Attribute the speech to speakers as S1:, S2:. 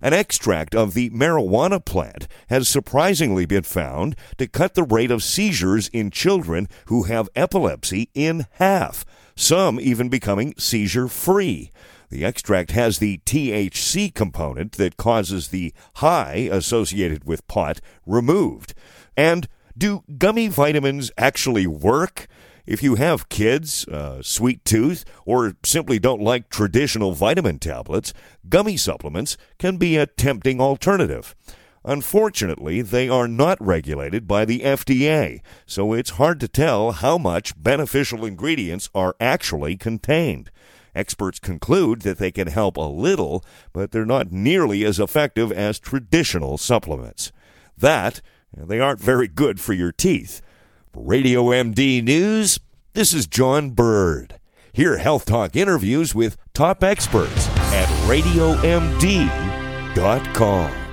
S1: An extract of the marijuana plant has surprisingly been found to cut the rate of seizures in children who have epilepsy in half, some even becoming seizure-free. The extract has the THC component that causes the high associated with pot removed. And do gummy vitamins actually work? If you have kids, sweet tooth, or simply don't like traditional vitamin tablets, gummy supplements can be a tempting alternative. Unfortunately, they are not regulated by the FDA, so it's hard to tell how much beneficial ingredients are actually contained. Experts conclude that they can help a little, but they're not nearly as effective as traditional supplements. They aren't very good for your teeth. For Radio MD News, this is John Bird. Hear Health Talk interviews with top experts at RadioMD.com.